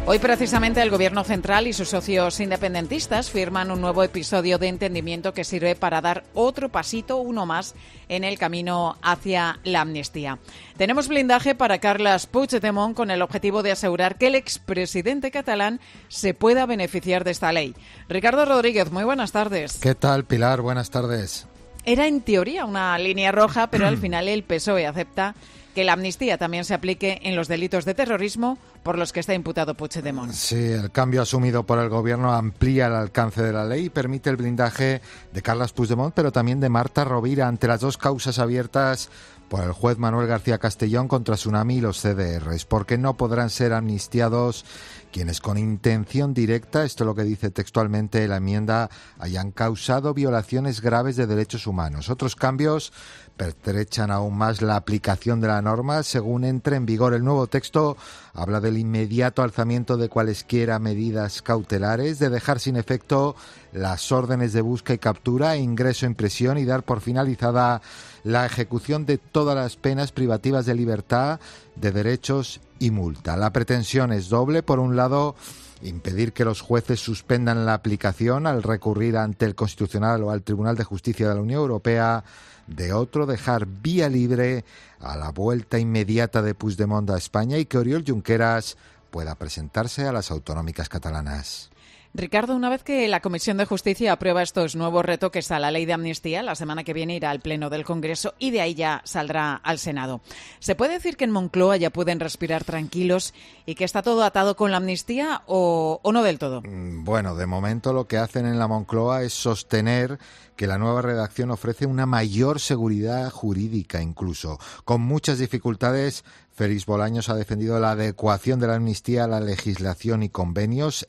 Hoy precisamente el Gobierno central y sus socios independentistas firman un nuevo episodio de entendimiento que sirve para dar otro pasito, uno más, en el camino hacia la amnistía. Tenemos blindaje para Carles Puigdemont con el objetivo de asegurar que el expresidente catalán se pueda beneficiar de esta ley. Ricardo Rodríguez, muy buenas tardes. ¿Qué tal, Pilar? Buenas tardes. Era en teoría una línea roja, pero al final el PSOE acepta que la amnistía también se aplique en los delitos de terrorismo por los que está imputado Puigdemont. Sí, el cambio asumido por el Gobierno amplía el alcance de la ley y permite el blindaje de Carles Puigdemont, pero también de Marta Rovira ante las dos causas abiertas por el juez Manuel García Castellón contra Tsunami y los CDRs, porque no podrán ser amnistiados quienes con intención directa, esto es lo que dice textualmente la enmienda, hayan causado violaciones graves de derechos humanos. Otros cambios pertrechan aún más la aplicación de la norma según entre en vigor. El nuevo texto habla del inmediato alzamiento de cualesquiera medidas cautelares, de dejar sin efecto las órdenes de busca y captura e ingreso en prisión y dar por finalizada la ejecución de todas las penas privativas de libertad, de derechos y multa. La pretensión es doble. Por un lado, impedir que los jueces suspendan la aplicación al recurrir ante el Constitucional o al Tribunal de Justicia de la Unión Europea. De otro, dejar vía libre a la vuelta inmediata de Puigdemont a España y que Oriol Junqueras pueda presentarse a las autonómicas catalanas. Ricardo, una vez que la Comisión de Justicia aprueba estos nuevos retoques a la ley de amnistía, la semana que viene irá al Pleno del Congreso y de ahí ya saldrá al Senado. ¿Se puede decir que en Moncloa ya pueden respirar tranquilos y que está todo atado con la amnistía o no del todo? Bueno, de momento lo que hacen en la Moncloa es sostener que la nueva redacción ofrece una mayor seguridad jurídica incluso. Con muchas dificultades, Félix Bolaños ha defendido la adecuación de la amnistía a la legislación y convenios.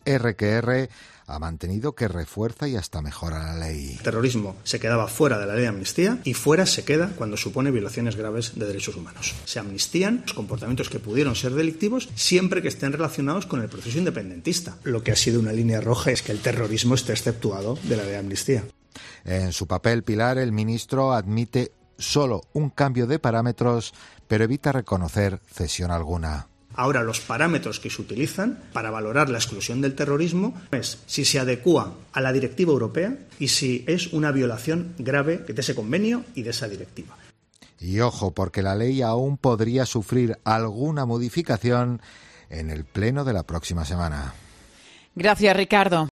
R ha mantenido que refuerza y hasta mejora la ley. El terrorismo se quedaba fuera de la ley de amnistía y fuera se queda cuando supone violaciones graves de derechos humanos. Se amnistían los comportamientos que pudieron ser delictivos siempre que estén relacionados con el proceso independentista. Lo que ha sido una línea roja es que el terrorismo esté exceptuado de la ley de amnistía. En su papel, Pilar, el ministro admite solo un cambio de parámetros, pero evita reconocer cesión alguna. Ahora, los parámetros que se utilizan para valorar la exclusión del terrorismo es si se adecúa a la directiva europea y si es una violación grave de ese convenio y de esa directiva. Y ojo, porque la ley aún podría sufrir alguna modificación en el pleno de la próxima semana. Gracias, Ricardo.